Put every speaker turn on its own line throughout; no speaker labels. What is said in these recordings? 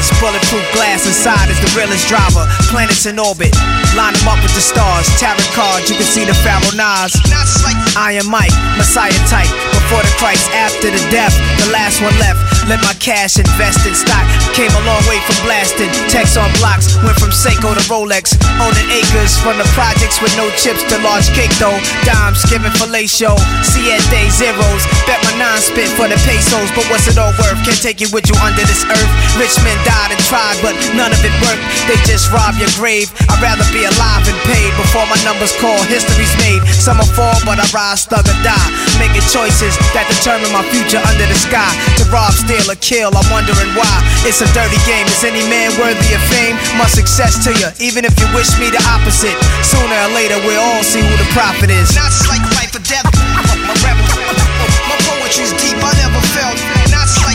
bulletproof glass inside is the realest driver. Planets in orbit, line them up with the stars. Tarot cards, you can see the Pharaoh Nas. Iron Mike, Messiah type. Before the Christ, after the death, the last one left. Let my cash invest in stock. Came a long way from blasting. Text on blocks, went from Seiko to Rolex. Owning acres from the projects with no chips to large cake though. Dimes giving fellatio, siete zeros. Bet my nine spit for the pesos, but what's it all worth? Can't take it with you under this earth. Rich men died and tried, but none of it worked. They just rob your grave. I'd rather be alive and paid before my numbers call. History's made. Some will fall, but I rise, thug or die. Making choices that determine my future under the sky. To rob, steal or kill, I'm wondering why. It's a dirty game. Is any man worthy of fame? Much success to you, even if you wish me the opposite. Sooner or later, we'll all see who the prophet is.
Not like life or death. My rebel. My poetry's deep, I never felt. Not like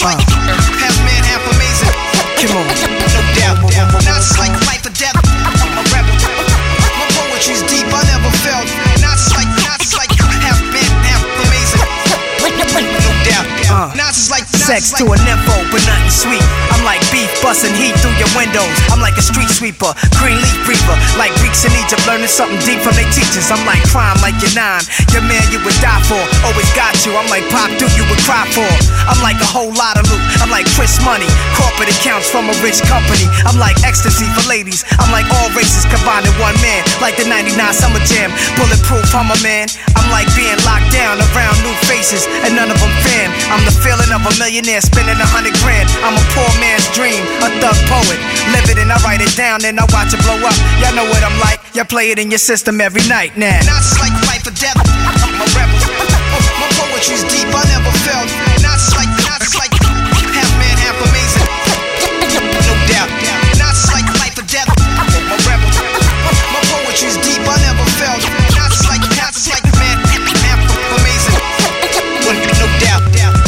half man, half amazing.
Come on.
No doubt. Not like life or death. My rebel. My poetry's deep, I never felt. Not like half man, half amazing. No doubt.
Sex to a nympho, but nothing sweet. I'm like beef busting heat through your windows. I'm like a street sweeper, green leaf reaper. Like Greeks in Egypt, learning something deep from their teachers. I'm like crime, like your nine. Your man you would die for, always got you. I'm like Pop Duke, you would cry for. I'm like a whole lot of loot. I'm like Chris Money, corporate accounts from a rich company. I'm like ecstasy for ladies. I'm like all races combined in one man. Like the 99 Summer Jam, bulletproof, I'm a man. I'm like being locked down around new faces, and none of them fan. I'm the feeling of a millionaire spending 100 grand. I'm a poor man's dream, a thug poet. Live it and I write it down, then I watch it blow up. Y'all know what I'm like, y'all play it in your system every night now.
Not like life or death, I'm a rebel. My poetry's deep, I never felt. Not like half man, half amazing. No doubt. Not like life or death, I'm a rebel. My poetry's deep, I never felt. Not like man, half amazing. No doubt.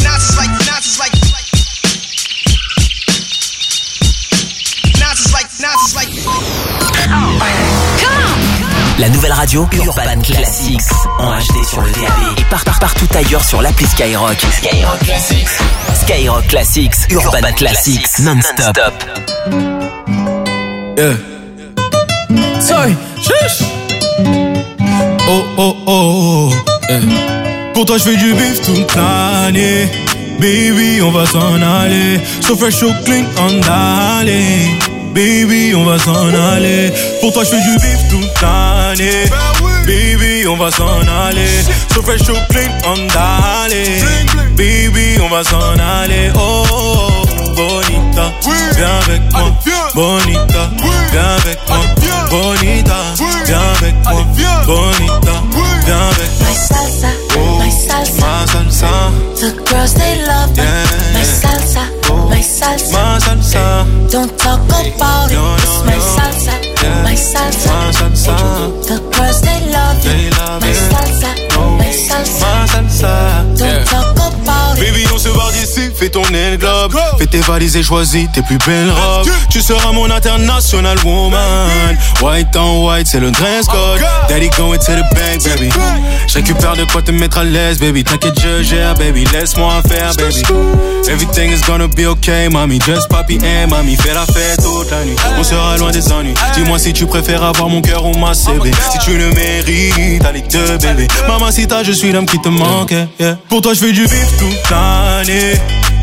La nouvelle radio Urban Classics en HD sur le DAB et partout ailleurs sur l'appli Skyrock. Skyrock Classics. Skyrock Classics, Urban Classics non-stop.
Yeah. Sorry. Shush. Oh. Yeah. Pour toi je fais du bif toute l'année. Baby, on va s'en aller. So fresh, so clean, on aller. Baby, on va s'en aller. Pour toi, je fais du bif toute l'année. Baby, on va s'en aller. So fresh, so clean, on aller. Baby, on va s'en aller. Oh, bonita, viens avec moi. Bonita, viens avec moi. Bonita, viens avec moi. Bonita, viens avec moi.
My salsa, my salsa,
my salsa.
The girls they love me. My salsa, my salsa,
my salsa.
Don't talk about it. It's my salsa, my salsa,
my salsa.
The girls they love me. My salsa, my salsa,
my salsa.
Don't talk about it.
Baby, on se barre d'ici, fais ton globe. Fais tes valises et choisis tes plus belles robes. Tu seras mon international woman. White on white, c'est le dress code. Daddy going to the bank, baby. Je récupère de quoi te mettre à l'aise, baby. T'inquiète, je gère, baby. Laisse-moi faire, baby. Everything is gonna be okay, mami. Just papi and mami. Fais la fête toute la nuit. On sera loin des ennuis. Dis-moi si tu préfères avoir mon cœur ou ma CV. Si tu le mérites, allez deux, bébé. Mamacita, je suis l'homme qui te manque. Yeah. Pour toi, je fais du bif toute l'année.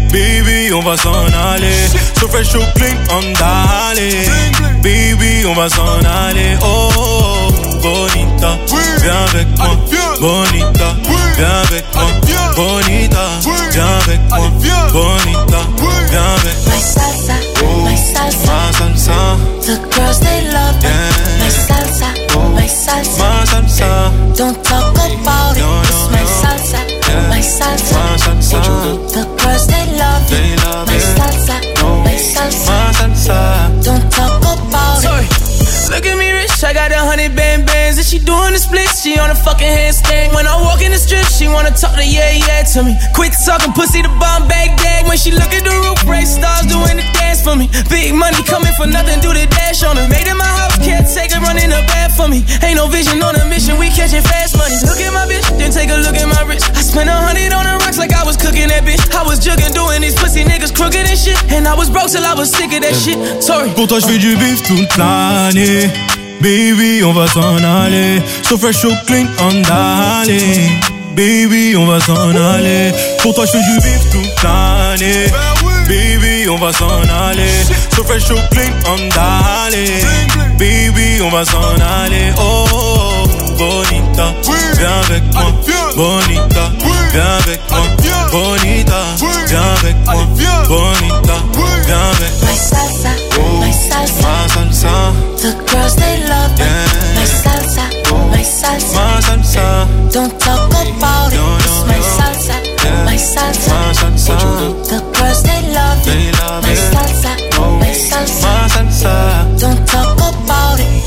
Baby, on va s'en aller. So fresh, so clean, on aller. Baby, on va s'en aller. Oh, bonita, viens avec moi. Bonita, viens avec moi. Bonita, viens avec moi. Bonita, viens avec moi.
My salsa, my salsa,
my salsa.
The girls they love me. My salsa, my salsa,
my salsa.
Don't talk about it. It's my salsa, my salsa,
my salsa.
The girls they love me. My salsa, my salsa,
my salsa.
Don't talk about it.
Look at me rich, I got 100 bands and she doing the splits, she on a fucking handstand. When I walk in the strip, she wanna talk to yeah to me. Quit talking pussy to bomb Baghdad. When she look at the roof, race stars doing the dance for me. Big money coming for nothing, do the dash on her. Made in my house, can't take her running the bad for me. Ain't no vision on a mission, we catching fast money. Look at my bitch, then take a look at my wrist. I spent 100 on the rocks like I was cooking that bitch. I was jugging, doing these pussy niggas crooked and shit. And I was broke till I was sick of that shit. Sorry.
Pour toi, je fais du bif toute l'année. Baby, on va s'en aller. So fresh, so clean, on d'aller. Baby, on va s'en aller. Pour toi, je fais du bif toute l'année. Baby, on va s'en aller. So fresh, so clean, on d'aller. Baby, on va s'en aller. Oh, bonita, viens avec moi. Bonita, viens avec moi. Bonita, viens avec moi. Bonita, viens avec moi.
My salsa, my salsa,
Ma salsa.
the girls they love it.
Yeah.
My salsa, my salsa,
Ma salsa.
don't talk about it. It's my salsa, my salsa,
Ma salsa.
the girls they love
They
it.
love
My
it.
salsa, my salsa,
Ma salsa.
don't talk about it.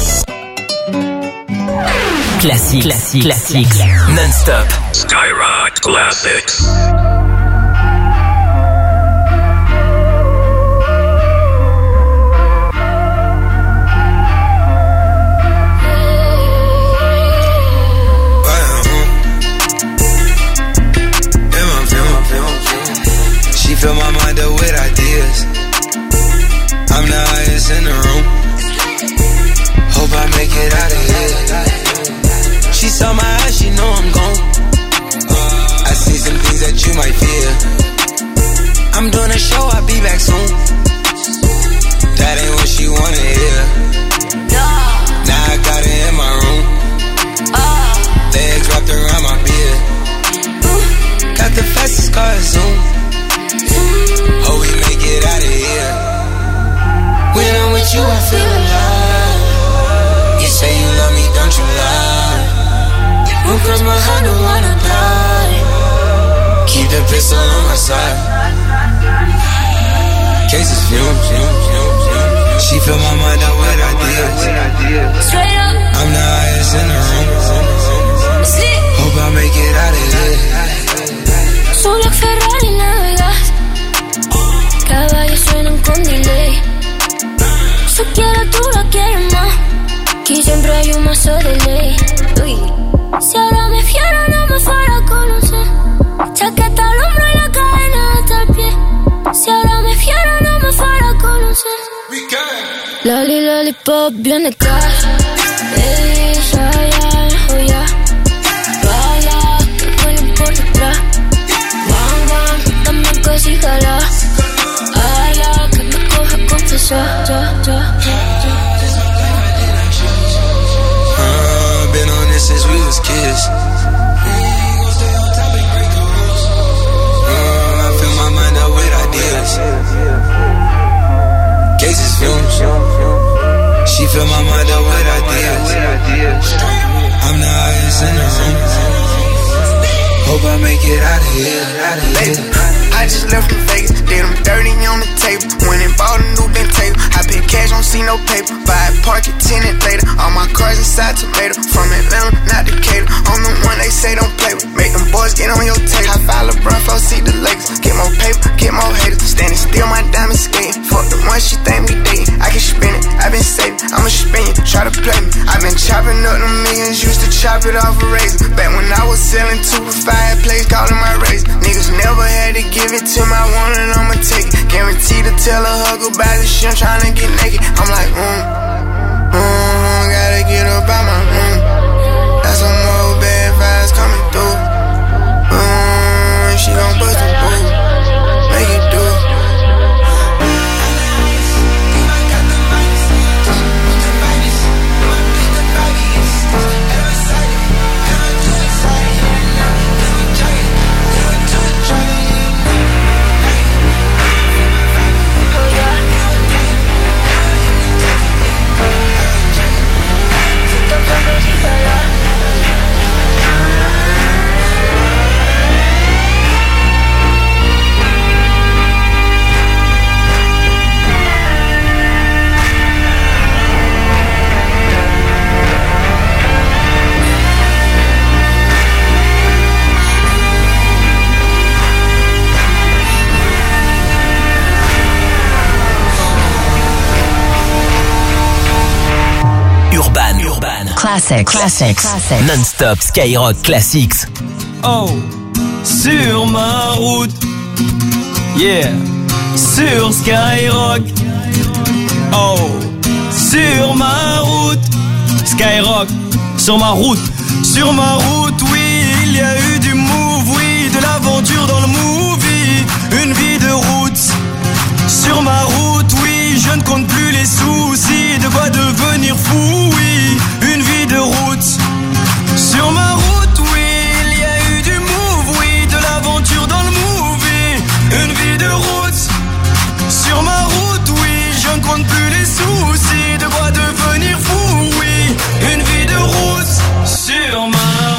Classics. Non-stop.
Skyrock Classics.
She fill my mind up with ideas. I'm the highest in the room. Hope I make it out of here. She saw my eyes, she know I'm gone. I see some things that you might fear. I'm doing a show, I'll be back soon. That ain't what she wanna hear. Now I got it in my room. Legs wrapped around my beard. Got the fastest car, Zoom. Hope we make it out of here. When I'm with you, I feel alive. You say you love me, don't you lie. Won't cross my heart, don't wanna die. Keep the pistol on my side. Cases fumes. She fill my mind up with ideas.
Straight up,
I'm the highest in the room. Hope I make it out of here.
solo Ferrari navegas. Caballos suenan con delay. Si quieres tú la quieres más. Aquí siempre hay un mazo de ley. Uy. Si ahora me fiero no me fuera a conocer. Chaqueta al hombro y la cadena hasta el pie. Si ahora me fiero no me fuera a conocer. Loli, lollipop, bien de casa. Ella, ya, ya. Baila, que vuelen por detrás. Bang, bang, dame cosígala. Ala, que me coja confesar.
Been on this since we was kids. I fill my mind up with ideas. Cases fumes. She fill my mind up with ideas. I'm the highest in the room. Hope I make it out of here.
I just left from Vegas, did them dirty on the table. Went and bought a new bent table. I paid cash, don't see no paper. Buy a park it, tenant later. All my cars inside tomato. From Atlanta, not Decatur. I'm the one they say don't play with. Make them boys get on your table. I file LeBron, flow, see the Lakers. Get more paper, get more haters. Standing still, my diamond skating. Fuck the one she think we dating. I can spin it, I been saving. I'ma spin you, try to play me. I been chopping up the millions, used to chop it off a razor. Back when I was selling 2 for 5 plays, calling my razor. Niggas never had to give it to my one and I'ma take it. Guaranteed to tell a hug about this shit, I'm tryna get naked. I'm like, gotta get up out my room. Got some more bad vibes coming through. She gon' bust a boo, make it do.
Classics. Non-stop Skyrock Classics.
Oh, sur ma route, Yeah, sur Skyrock. Oh, sur ma route. Skyrock, sur ma route. Sur ma route, oui, il y a eu du move, oui, de l'aventure dans le movie. Une vie de route. Sur ma route, oui, je ne compte plus les soucis. De quoi devenir fou, oui, une vie de route. Sur ma route, oui, il y a eu du move, oui, de l'aventure dans le movie. Une vie de route. Sur ma route, oui, je ne compte plus les soucis. De quoi devenir fou, oui, une vie de route. Sur ma route.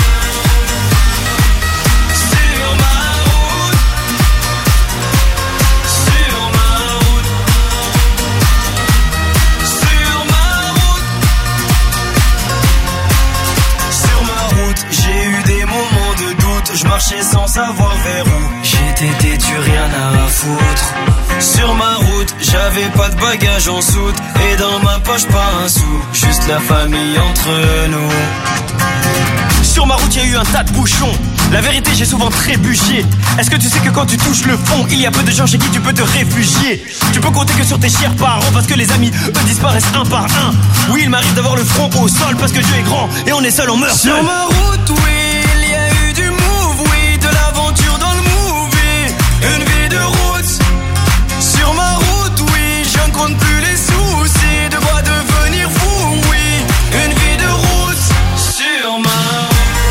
Je marchais sans savoir vers où j'étais têtu, rien à foutre. Sur ma route, j'avais pas de bagages en soute. Et dans ma poche, pas un sou. Juste la famille entre nous. Sur ma route, y a eu un tas de bouchons. La vérité, j'ai souvent trébuché. Est-ce que tu sais que quand tu touches le fond, il y a peu de gens chez qui tu peux te réfugier. Tu peux compter que sur tes chers parents, parce que les amis, eux, disparaissent un par un. Oui, il m'arrive d'avoir le front au sol, parce que Dieu est grand, et on est seul, on meurt seul. Sur ma route, oui, il y a eu du move, oui, de l'aventure dans le movie. Une vie de route. Sur ma route, oui, je ne compte plus les soucis. De quoi devenir fou, oui, une vie de route. Sur ma route.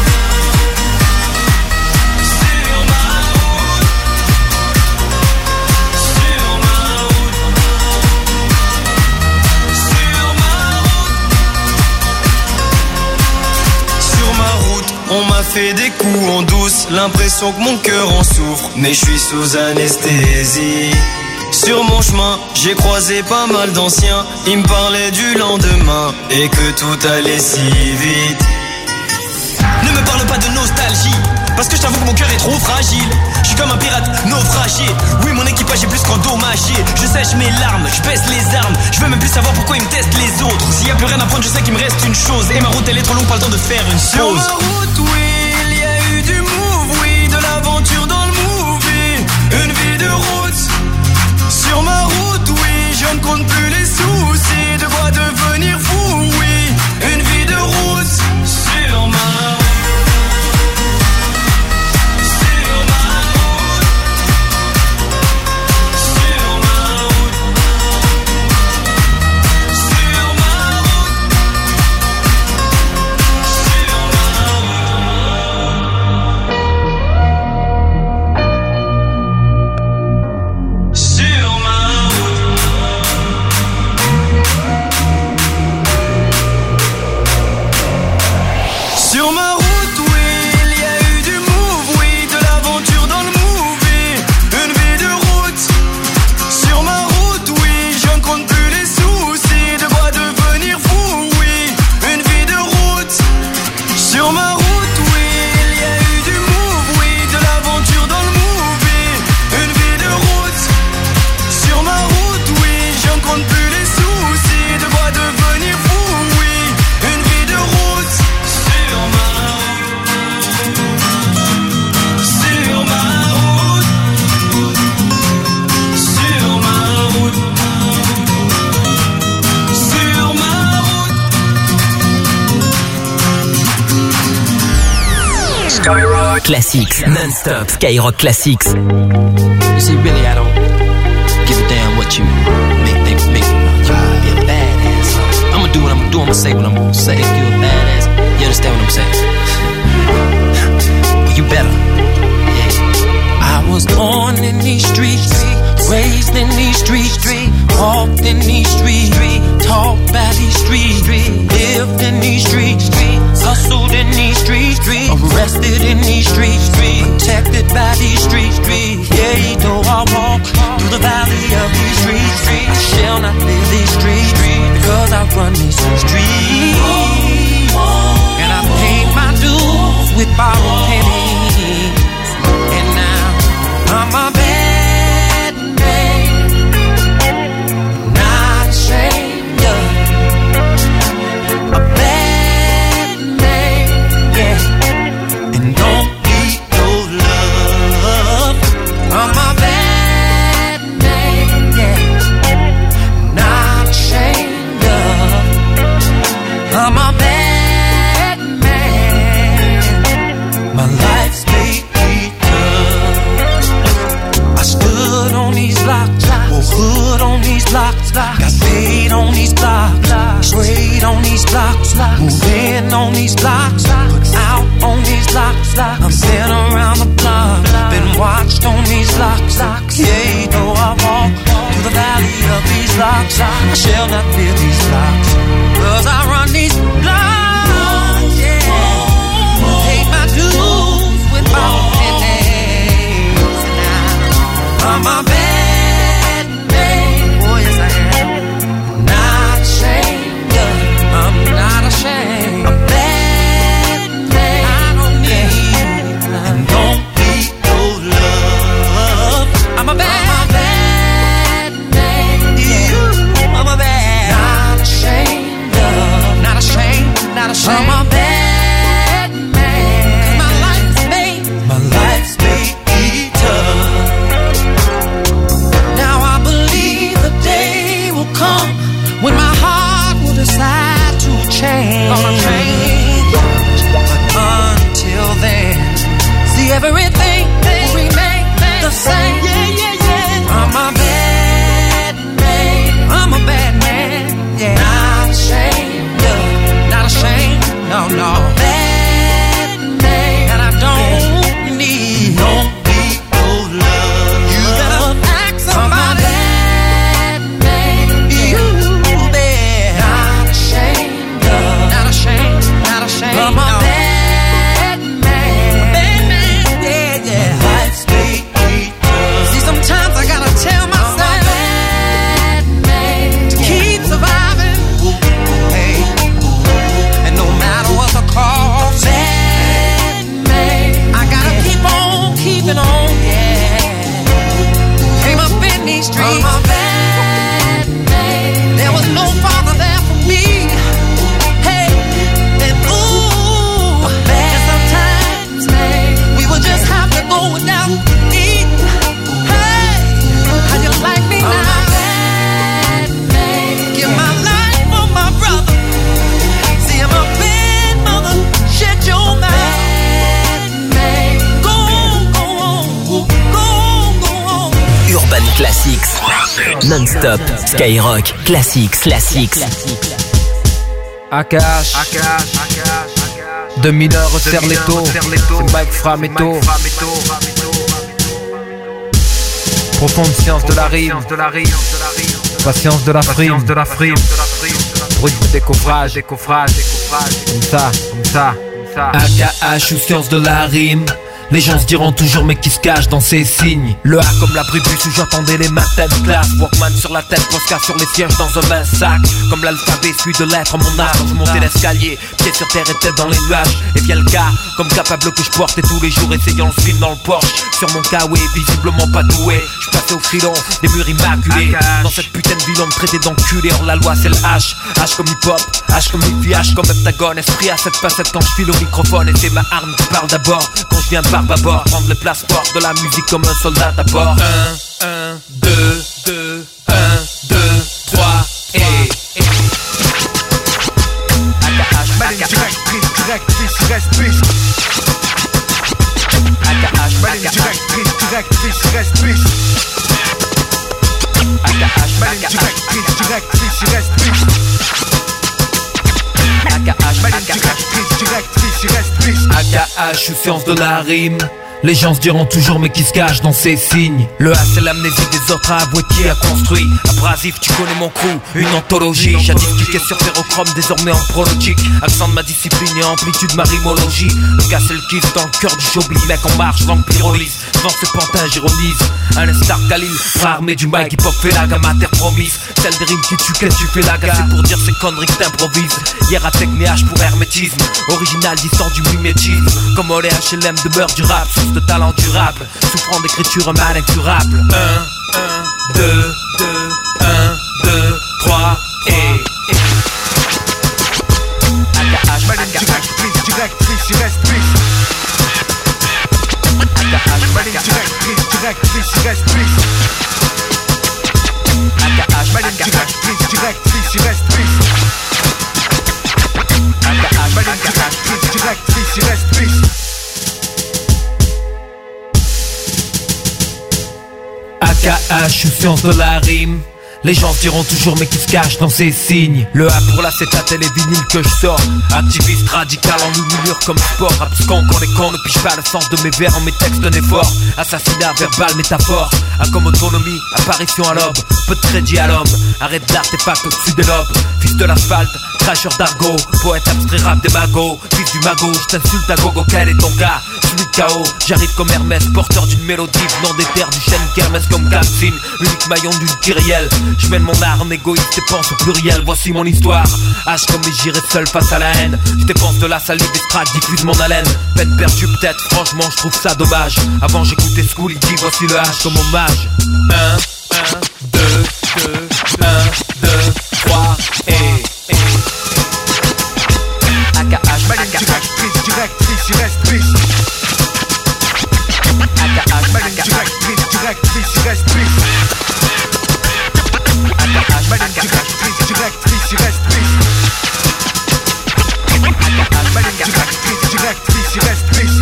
On m'a fait des coups en douce, l'impression que mon cœur en souffre. Mais je suis sous anesthésie. Sur mon chemin, j'ai croisé pas mal d'anciens. Ils me parlaient du lendemain et que tout allait si vite. Ne me parle pas de nostalgie, parce que je t'avoue que mon cœur est trop fragile. Je suis comme un pirate naufragé. Oui, mon équipage est plus qu'endommagé. Je sèche mes larmes, je baisse les armes. Je veux même plus savoir pourquoi ils me testent les autres. S'il y a plus rien à prendre, je sais qu'il me reste une chose. Et ma route elle est trop longue, pas le temps de faire une
Sur
pause.
ma route, oui, il y a eu du move, oui, de l'aventure dans le movie. Une vie de route. Sur ma route, oui, je ne compte plus les soucis. De quoi devenir fou, oui, une vie de route. Sur ma route.
Classics, non-stop, Skyrock Classics.
You see, really, I don't give a damn what you make you be a badass. I'm gonna do what I'm gonna do, I'm gonna say what I'm gonna say. If you a badass, you understand what I'm saying? Well, you better. Yeah. I was born in these streets, raised in these streets, walked in these streets, talked by these streets, lived in these streets, hustled in these streets, arrested in these streets, protected by these streets. Yeah, though I walk through the valley of these streets, I shall not leave these streets, because I run these streets. And I paid my dues with borrowed pennies, and now I'm a bad man, not ashamed of a bad man, yeah. And don't need no love. I'm a bad these blocks, got paid on these blocks, sprayed on these blocks, moved in on these blocks, put out on these blocks. I've been around the block, been watched on these blocks. Yeah, though I walk through the valley of these blocks, I shall not fear these blocks, 'cause I run these blocks. Yeah, pay my dues with my pennies. I'm a bad man. Oh yes I am. Not ashamed of it. I'm not ashamed. A bad man. I don't need and don't need no love. I'm a bad man. Yeah. I'm a bad. Not ashamed of. Not ashamed. Not ashamed. I'm a bad man. My life's made. My life's made tough. When my heart will decide to change, but until then, see everything will remain the same. I'm a bad man. I'm a bad man. Yeah. Not ashamed of, not ashamed. No. Bad man, and I don't need no love. You better ask somebody. I'm a bad man, yeah. Life's made me tough. See, sometimes I gotta tell myself to keep surviving. Hey, and no matter what the cost, I gotta keep on keeping on. Yeah, came up in these streets. I'm a bad man. There was no father there for me. Just have to go without eating. Hey, how you like me now? Give my life for my brother. See, I'm a bad mother. Shut your mouth. Go on.
Urban Classics. Non-stop. Skyrock. Classics.
Akash. 2000 heures serre les taux, c'est Mike Frametto. Profonde science de la rime, patience de la frime, bruit de décoffrage, comme ça. AKH ou science de la rime. Les gens se diront toujours mais qui se cache dans ces signes. Le A comme l'abribus où j'entendais les matins de classe. Walkman sur la tête, Posca sur les sièges dans un mince sac. Comme l'alphabet suit de lettres mon âge. Quand je montais l'escalier, pied sur terre et tête dans les nuages. Et via le cas, comme capable que je porte. Et tous les jours essayant le film dans le Porsche. Sur mon K.O.E. visiblement pas doué. Je passais au filon, des murs immaculés. Dans cette putain de ville on me traitait d'enculé. Hors la loi c'est le H, H comme hip-hop, H comme hippie, H comme heptagone. Esprit à cette facette quand je file au microphone. Et c'est ma arme qui parle d'abord. Quand je viens barbe à bord, prendre le passeports de la musique comme un soldat à bord. 1, 2, 1, 2, 3 et AKH, direct, reste biche. AKH, direct, reste biche. AKH, direct, reste biche. AKH ou science de la rime. Les gens se diront toujours mais qui se cache dans ces signes. Le A c'est l'amnésie des autres à avouer qui a construit. Abrasif tu connais mon crew, une anthologie. Jadis cliqué sur ferrochrome, désormais en prologique. Accent de ma discipline et amplitude ma rimologie. Le gars c'est le kiff dans le cœur du showbiz. Mec en marche, langue pyrolyse. Devant ce pantin j'ironise. Un star Khalil, frère armé du mic hip hop fait la gamme à terre promise. Celle des rimes qui tue, qu'est-ce que tu fais la gare. C'est pour dire ces conneries que t'improvises. Hier à Technéage pour hermétisme. Original distant du mimétisme. Comme Olé HLM demeure du rap. De talent durable, souffrant d'écriture un mal incurable. 1, 2, 1, 2, 3 et AKH, direct, reste biche. AKH, direct, reste biche. AKH, direct, reste biche. AKH, direct, reste biche. AKH ou science de la rime. Les gens se diront toujours mais qui se cache dans ces signes. Le A pour l'acétate et les vinyles que je sors. Activiste radical en luminure comme sport. Abscon quand les cons ne pichent pas le sens de mes vers en mes textes d'un effort. Assassinat verbal, métaphore. A comme autonomie, apparition à l'aube. Peu de crédit à l'homme. Arrête d'artefact au-dessus des lobes. Fils de l'asphalte, cracheur d'argot. Poète abstrait rap des magots. Fils du magot, je t'insulte à gogo, quel est ton cas? Celui de KO, j'arrive comme Hermès. Porteur d'une mélodie venant des terres du chêne kermesse comme Kamsin. Unique maillon d'une kyrielle. Je mène mon art en égoïste et pense au pluriel. Voici mon histoire. H comme j'irai seul face à la haine. Je dépense de la salive et strac, diffuse mon haleine. Peine perdue peut-être, franchement je trouve ça dommage. Avant j'écoutais School, il dit voici le H comme hommage. 1, 2, 3 et AKH, Maligne directrice, directrice, il reste riche. AKH, Maligne directrice, directrice, il reste riche. AKH, Maligne directrice, directrice, il reste riche. AKH, Maligne directrice, directrice, il reste riche.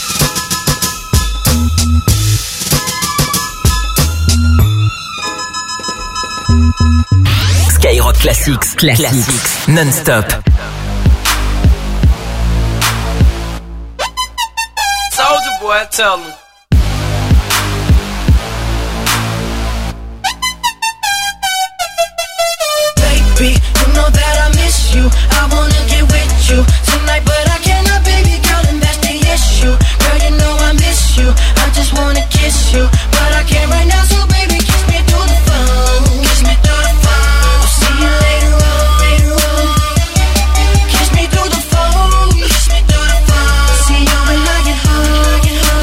Skyrock Classics, non-stop.
Soldier boy, tell me.
Baby, you know that I miss you. I wanna get with you tonight, but I cannot, baby girl, and that's the issue. Girl, you know I miss you. I just wanna kiss you, but I can't right now, so baby, kiss me through the phone. Kiss me through the phone. I'll see you later on. Kiss me through the phone. Kiss me through the phone. See you when I get home.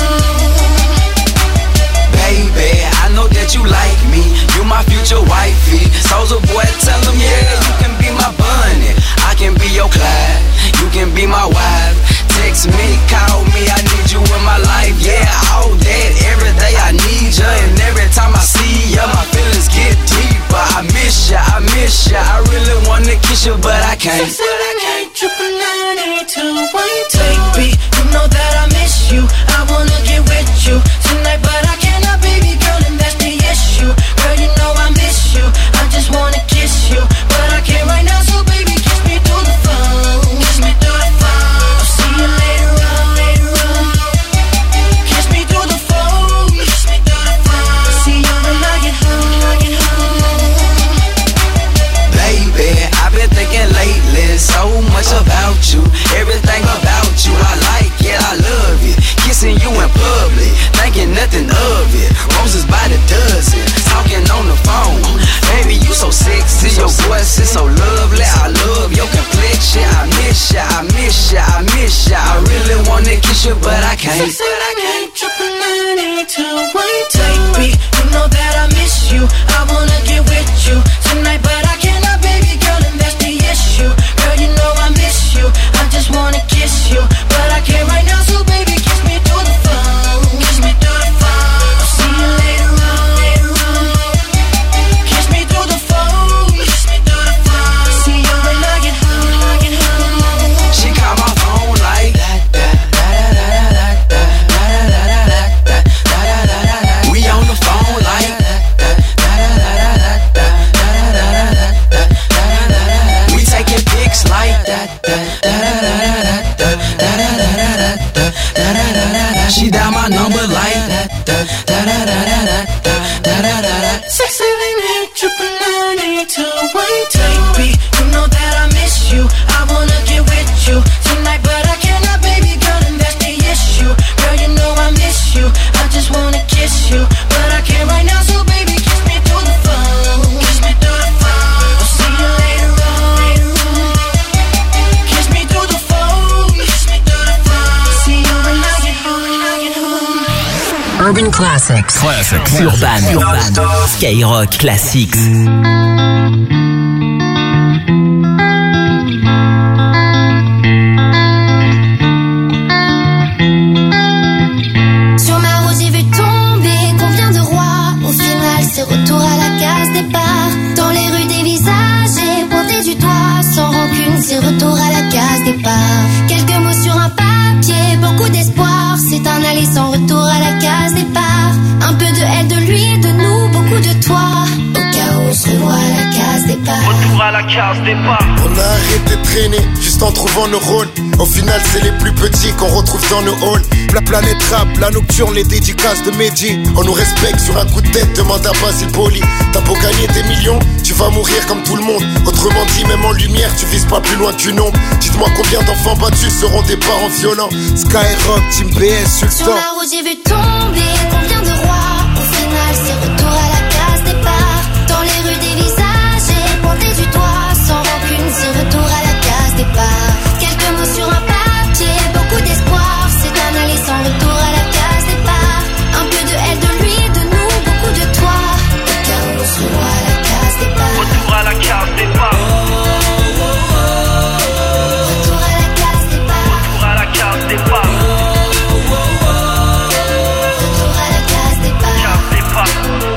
Baby, I know that you like me. You my future wifey. Soulja boy, tell him, yeah, you can be my bunny. I can be your Clyde. You can be my wife. Text me, call me, I need you in my life. Yeah, all that, every day I need you. And every time I see you, my feelings get deeper. I miss you, I miss you. I really wanna kiss you, but I can't.
Said I can't, 999 baby, you know that I miss you. I wanna get with you tonight, but I cannot, baby girl, and that's the issue. Girl, you know I miss you. I just wanna kiss you, but I can't right now, so baby, kiss me through the phone. Kiss me through the phone. I'll see you later on. Kiss me through the phone. Kiss me through the phone. See you when I get home.
Baby, I've been thinking lately so much about you. Everything about you, I like it, I love it. Kissing you in public, thinking nothing of it. Roses by the dozen, talking on the phone. Baby, you so sexy, your voice is so lovely. I love your complexion, I miss ya, I miss ya, I miss ya. I really wanna kiss you, but I can't.
Said I can't, 999 baby, you know that I miss you. I wanna get with you tonight, but I cannot, baby girl, and that's the issue. Girl, you know I miss you. I just wanna kiss you, but I can't right now, so baby, kiss me through the phone. Kiss me through the phone. I'll see you later on. Kiss me through the phone. Kiss me through the phone. See you when I get home.
She call my phone like we on the phone like we taking pics like she dial my number like
678-999-821 baby, you know that I miss you. I wanna get with you tonight, but I cannot, baby girl, and that's the issue. Girl, you know I miss you. I just wanna kiss you, but I can't right now, so baby, kiss me through the phone. Kiss me through the phone. I'll see you later on. Kiss me through the phone. Kiss me through the phone. See you when I get home.
Urban Classics. Urban. Skyrock Classics.
Sur ma route j'ai vu tomber combien de rois. Au final c'est retour à la case départ. Dans les rues des visages et pointé du doigt. Sans rancune c'est retour à la case départ. Quelques mots sur un papier, beaucoup d'espoir. C'est un aller sans retour à la case départ. Un peu de elle, de lui, de nous, beaucoup de toi. Au cas où on se revoit.
à la case départ.
On a arrêté de traîner, juste en trouvant nos rôles. Au final c'est les plus petits qu'on retrouve dans nos halls. La planète rap, la nocturne, les dédicaces de Mehdi. On nous respecte sur un coup de tête, demande à Basile Boli. T'as beau gagner des millions, tu vas mourir comme tout le monde. Autrement dit, même en lumière, tu vises pas plus loin qu'une ombre. Dites-moi combien d'enfants battus seront des parents violents. Skyrock, Team BS, Sultan.
Sur la route j'ai vu tomber combien de rois. Au final c'est retour à la case départ. Dans les rues des visages et pointé du doigt. Sans rancune c'est retour à la case départ. Quelques mots sur un papier, beaucoup d'espoir. C'est un aller sans retour à la case départ. Un peu de elle, de lui, de nous, beaucoup de toi. Au cas où on se revoit à la case départ.
Retour à la case départ.
Retour à la case départ.
Retour à la case départ.
Retour à la case départ.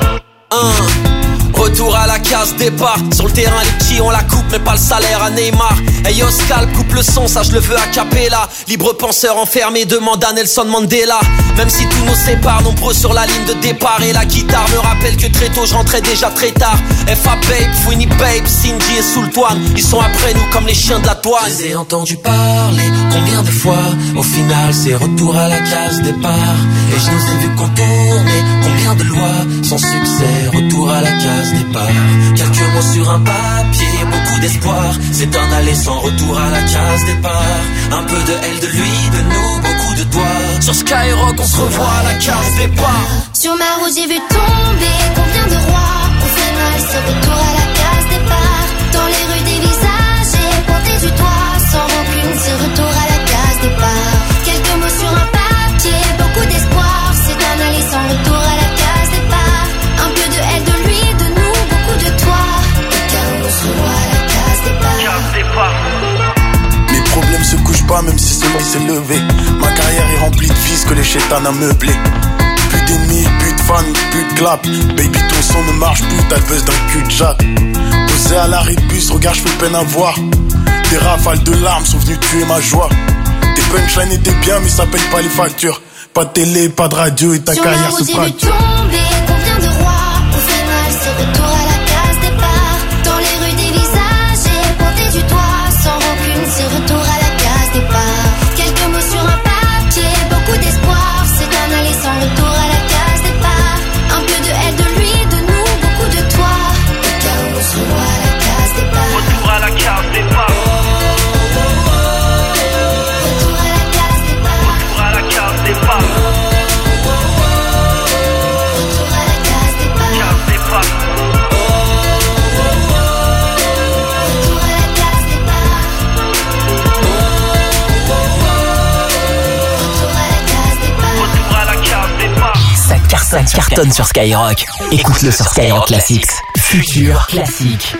Retour à la case départ. Sur le terrain les petits on la coupe mais pas le salaire à Neymar. Hey Oscar coupe le son, ça je le veux a cappella. Libre penseur enfermé demande à Nelson Mandela. Même si tout nous sépare, nombreux sur la ligne de départ. Et la guitare me rappelle que très tôt je rentrais déjà très tard. F.A. Babe, Fouini Babe, Cindy et Sultan, ils sont après nous comme les chiens de la douane. Je les ai entendus parler combien de fois. Au final c'est retour à la case départ. Et je nous ai vu contourner combien de lois. Sans succès, retour à la case départ. Quelques mots sur un papier, beaucoup d'espoir. C'est un aller sans retour à la case départ. Un peu de elle, de lui, de nous, beaucoup de toi. Sur Skyrock on se revoit à la case départ.
Sur ma route j'ai vu tomber combien de rois. Au final c'est retour à la case départ. Dans les rues des visages et pointé du doigt. Sans rancune c'est retour à la case départ. Quelques mots sur un papier, beaucoup d'espoir. C'est un aller sans retour à la case départ. Un peu de elle, de lui, de nous, beaucoup de toi. Au cas où on se revoit à la case départ.
Case départ.
Les problèmes se couchent pas même si soleil s'est levé. Ma carrière est remplie de vices que les chétans a meublé. Plus d'ennemis, plus de fans, plus de clap. Baby ton son ne marche plus, t'as le buzz d'un cul de jatte. Posé à l'arrêt de bus, regarde je fais peine à voir. Des rafales de larmes sont venues tuer ma joie. Tes punchlines étaient bien mais ça paye pas les factures. Pas de télé, pas de radio et ta carrière se fracture.
Sur ma route j'ai vu tomber combien de rois. Au final c'est retour à la case départ. Dans les rues des visages et pointé du doigt. Sans rancune c'est retour à la case départ. Quelques mots sur un papier, beaucoup d'espoir. C'est un aller sans retour à la case départ. Un peu de elle, de lui, de nous, beaucoup de toi. Au cas où on se revoit à la case départ.
Retour à la case départ.
Retour à la case départ.
Retour à la case départ.
Retour à la case départ.
Case départ.
Retour à la case départ. Retour à la case départ.
Retour à la case départ.
Ça cartonne sur Skyrock. Écoute-le sur Skyrock Classics. Futur classique.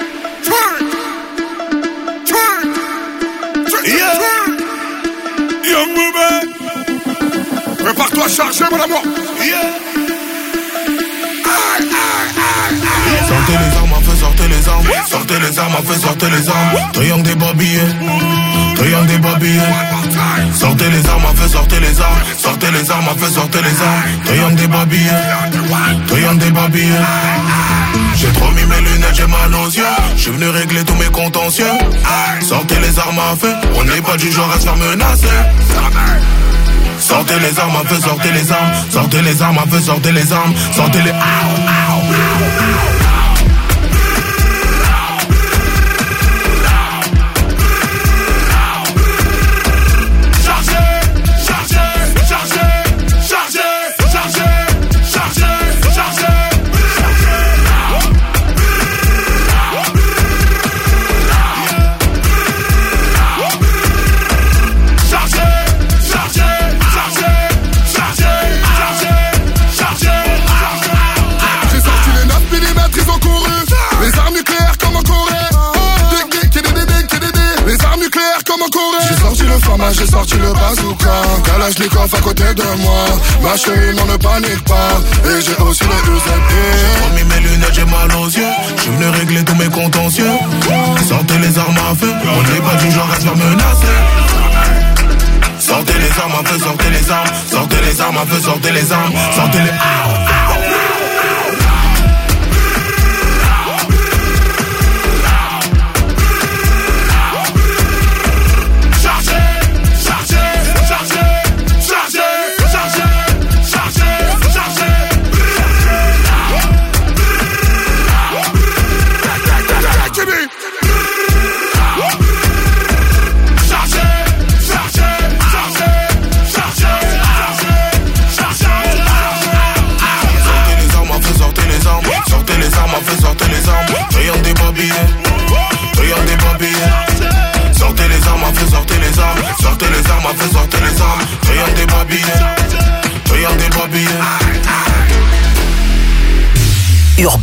Yeah. Young Booba, prépare-toi à charger mon amour. Yeah.
Sortez les armes à feu, sortez les armes. Sortez les armes à feu, sortez les armes. Triangle des babillés, triangle des babillés. Sortez les armes à feu, sortez les armes. Sortez les armes à feu, sortez les armes. Triangle des babillés, triangle des babillés. J'ai trop mis mes lunettes, j'ai mal aux yeux. Je suis venu régler tous mes contentieux. Sortez les armes à feu, on n'est pas du genre à se faire menacer. Sortez les armes à feu, sortez les armes. Sortez les armes à feu, sortez les armes. Sortez les...
J'ai sorti le bazooka, Kalachnikov à côté de moi. Ma chérie, non ne panique pas. Et j'ai aussi les UZP.
J'ai remis mes lunettes, j'ai mal aux yeux. Je suis venu régler tous mes contentieux. Sortez les armes à feu, on n'est pas du genre à se faire menacer. Sortez les armes à feu, sortez les armes. Sortez les armes à feu, sortez les armes. Sortez les...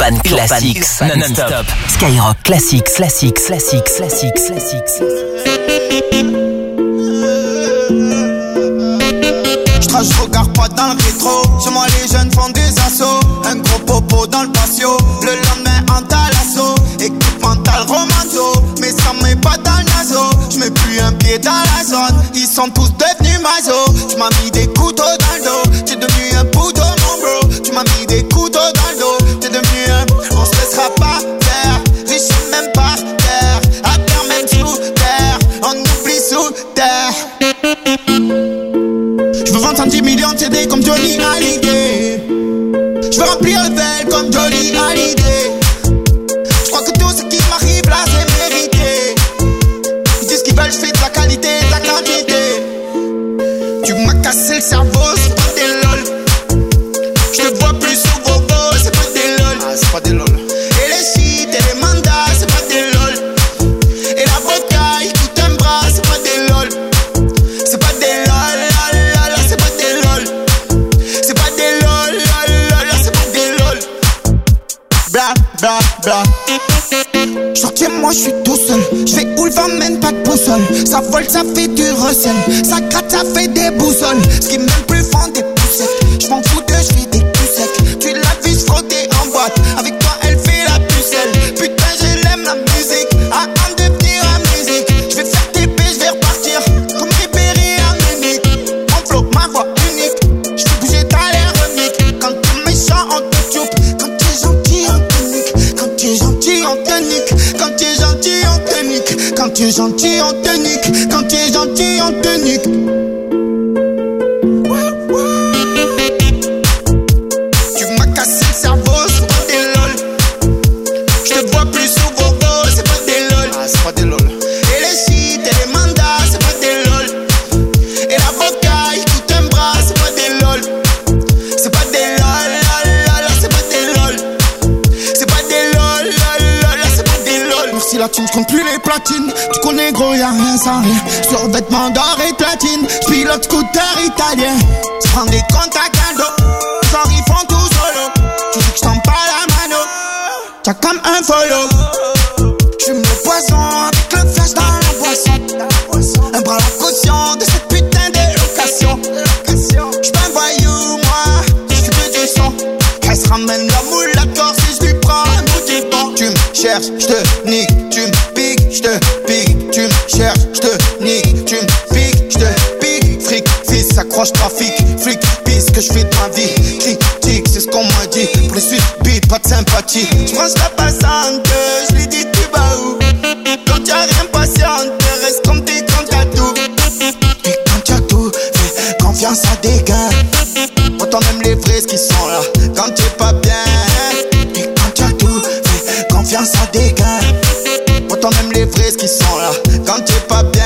Urban Classics non-stop. Skyrock Classics.
Je regarde pas dans le rétro. Chez moi les jeunes font des assauts. Un gros popo dans le patio. Le lendemain en talasso. Équipe mentale romanzo. Mais ça me met pas dans le naso. Je mets plus un pied dans la zone. Ils sont tous devenus maso. Tu m'as mis des couteaux dans le dos. T'es devenu un poudre mon bro. Tu m'as mis des couteaux dans le dos. T'es devenu un. On se laissera pas faire. Riche même pas terre. À terre même sous terre. On oublie sous terre. Je veux vendre 110 millions de CD comme Johnny Hallyday. Je veux remplir le verre comme Johnny Hallyday. Je crois que tout ce qui m'arrive là c'est mérité. Ils disent qu'ils veulent, je fais de la qualité, de la quantité. Tu m'as cassé le cerveau, c'est pas des lol. Je te vois plus sous vos beaux, c'est pas des lol. Ah, c'est pas des lol. Et les shit et les mandats, c'est pas des lol. Et l'avocat, il coûte un bras, c'est pas des lol. C'est pas des lol. Bla bla. Sortir moi je suis tout seul. Je fais où le vent mène pas de boussole. Ça vole ça fait du recel. Ça gratte ça fait des boussoles. Ce qui m'aime plus font des poussettes. Je m'en fous de je fais des plus secs. Tu l'as vu se frotter en boîte. Avec toi elle fait la pucelle. Putain je l'aime la musique. À en devenir la musique. Je vais faire TP, je vais repartir. Comme Ribéry à Munich. Mon flow, ma voix unique. Je fais bouger ta l'air unique. Quand t'es méchant on te tube. Quand t'es gentil on te nique. Quand t'es gentil on te nique. Quand t'es gentil on te nique. Quand t'es gentil on te nique. Quand t'es gentil on te nique. Tu m'as cassé le cerveau, c'est pas des lol. Je te vois plus sous vos beaux, c'est pas des lol. Ah, c'est pas des lol. Et les shit et les mandats, c'est pas des lol. Et l'avocat, il coûte un bras, c'est pas des lol. C'est pas des lol, lol, c'est pas des lol. C'est pas des lol, lol, c'est pas des lol. Merci la thune, je compte plus les platines. Tu connais gros, y'a rien sans rien. Sur vêtements d'or et platine. J'pilote scooter italien. Je prends des contacts à dos. Genre ils font tout solo. Tu dis que j'tends pas la mano. T'as comme un follow. J'fume le poison avec le flash dans la boisson. Un bras la caution de cette putain de location. J'suis un voyou moi, j'fume du son. Elle se ramène la moule à corps si j'lui prends un bout de bon. Tu me cherches, j'te nique. Tu me piques, j'te pique. Tu me cherches, j'te nique. Tu me piques, j'te pique. Fric, fils, accroche trafic. Flic, pisse que j'fais de ma vie. Critique, c'est ce qu'on m'a dit. Pour les suites, beat, pas de sympathie. J'pense la passante, j'lui dis tu vas où. Quand y'a rien patiente, reste comme t'es quand t'as tout. Puis quand t'as tout, fais confiance à des gars. Autant même les vrais qui sont là. Quand t'es pas bien. Puis quand t'as tout, fais confiance à des gars. Autant même les vrais qui sont là. Quand t'es pas bien.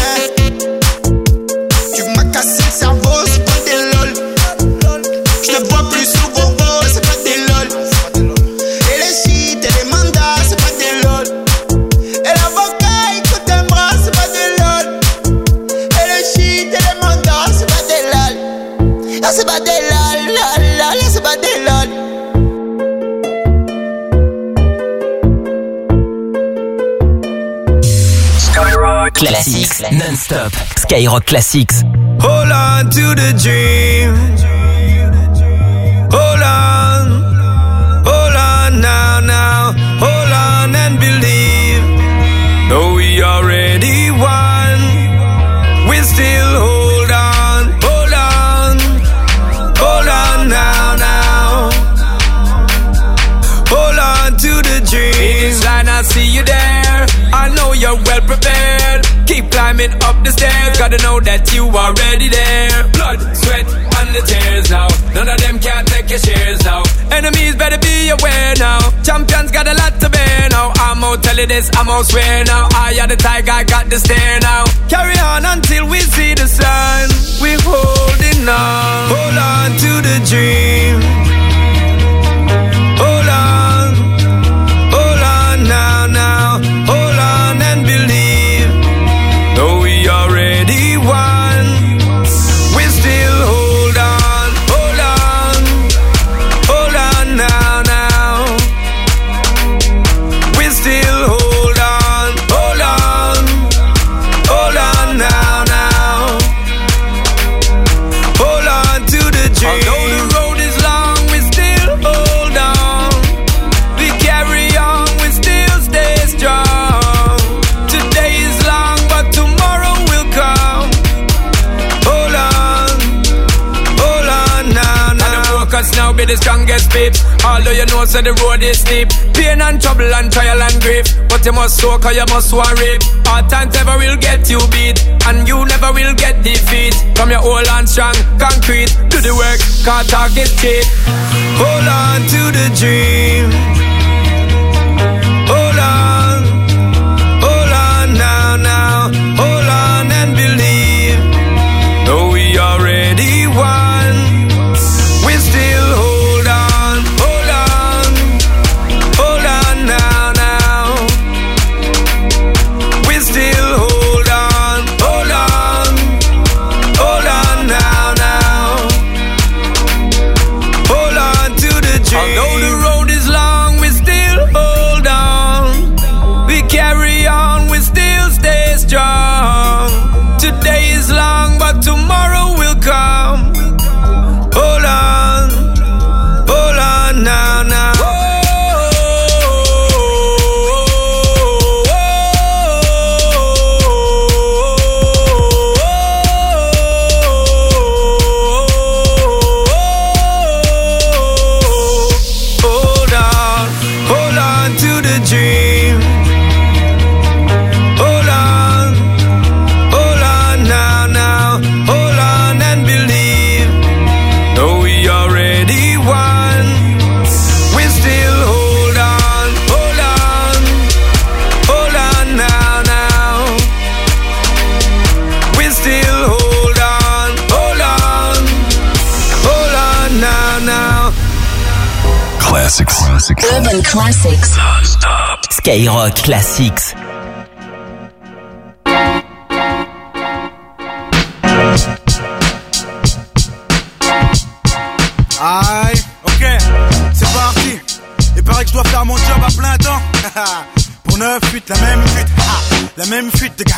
Tu m'as cassé le cerveau, c'est pas des lol. Je te vois plus sous vos beaux, c'est pas des lol. Et les shit et les mandats, c'est pas des lol. Et l'avocat, il coûte un bras, c'est pas des lol. Et les shit et les mandats, c'est pas des lol. Là c'est pas des lol, là c'est pas des lol.
Classics non-stop. Skyrock Classics.
Hold on to the dream. Hold on now. Hold on and believe. Though we already won, we still hold on. Hold on now. Hold on to the dream. And I see you there. I know you're well prepared. Keep climbing up the stairs. Gotta know that you are already there. Blood, sweat, and the tears now. None of them can take your shares now. Enemies better be aware now. Champions got a lot to bear now. I'm out tell you this, I'm out swear now. I am the tiger, I got the stare now. Carry on until we see the sun. We're holding on. Hold on to the dream. Hold on now. Hold on and believe. Though we already won, we still hold on now.
still hold on, hold on, hold on now, now. Hold on to the dream. Although the road is long, we still hold on. We carry on, we still stay strong. Today is long, but tomorrow will come. Hold on now, now. And the focus now be the strongest peeps. Although you know so the road is steep. Pain and trouble and trial and grief, but you must soak or you must want rape. Hard times never will get you beat, and you never will get defeat. From your old and strong concrete, do the work, can't talk is cheap. Hold on to the dream. Hold on now, now. Hold on and believe. Though we already won, we still hold on, hold on, hold on now, now. We still hold on, hold on, hold on now, now. Hold on to the dream. Although the road is long, we still hold on. We carry on, we still stay strong. Today is long, but tomorrow will come. Hold on now, now. Hold on to the dream. Hold on now, now. Hold on and believe. Though we already won, we still hold on, hold on now, now. We still hold on now, now.
Classics.
Urban Classics.
Non-stop. Skyrock Classics.
Aïe, ok, c'est parti. Il paraît que je dois faire mon job à plein temps. Pour 9 fuites, la même fuite, la même fuite de gaz.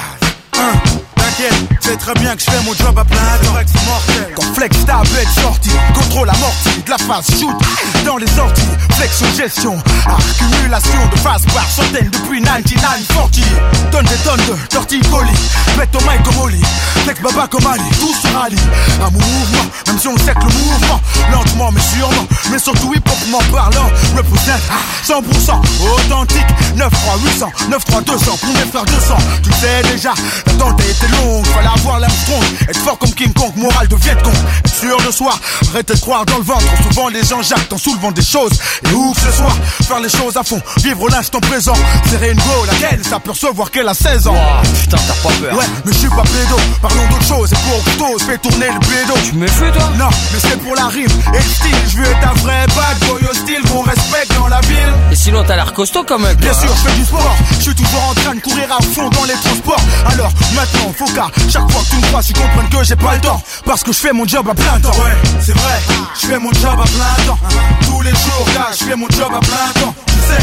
T'inquiète, tu sais très bien que je fais mon job à plein temps. C'est mortel. Quand flex tablette sortie, contrôle amorti, de la phase shoot dans les sorties, flexion gestion, accumulation de phase par centaines depuis 1940. Donne des tonnes de torticolis, mets ton mic comme Oli, flex baba comme Ali, tout se rallie à mon mouvement, même si on sait que le mouvement, lentement mais sûrement, mais surtout hip-hopement parlant, représente 100% authentique. 93800, 93200, pour mes frères 200. Tu le sais déjà, l'attente a été longue, fallait avoir l'Armstrong, être fort comme King Kong, morale de Viet Cong, être sûr de soi, arrêtez de croire dans le ventre. Souvent les gens jactent en soulevant des choses, et où que ce soit, faire les choses à fond, vivre l'instant présent. Serrer une go, laquelle s'apercevoir qu'elle a 16 ans.
Wow, putain, t'as pas peur.
Ouais, mais je suis pas pédo, parlons d'autre chose. Et pour couteau, fais tourner le pédo.
Tu me fais toi?
Non, mais c'est pour la rime et le style. Je veux être un vrai bad boy hostile qu'on respecte dans la ville.
Et sinon t'as l'air costaud quand même.
Bien sûr, je fais du sport, je suis toujours en train de courir à fond dans les transports. Alors maintenant, faut qu'à chaque fois que tu me crois, tu comprennes que j'ai pas le temps. Parce que je fais mon job à plein temps. Ouais, c'est vrai, je fais mon job à plein temps. Tous les jours, là, je fais mon job à plein temps. Tu sais,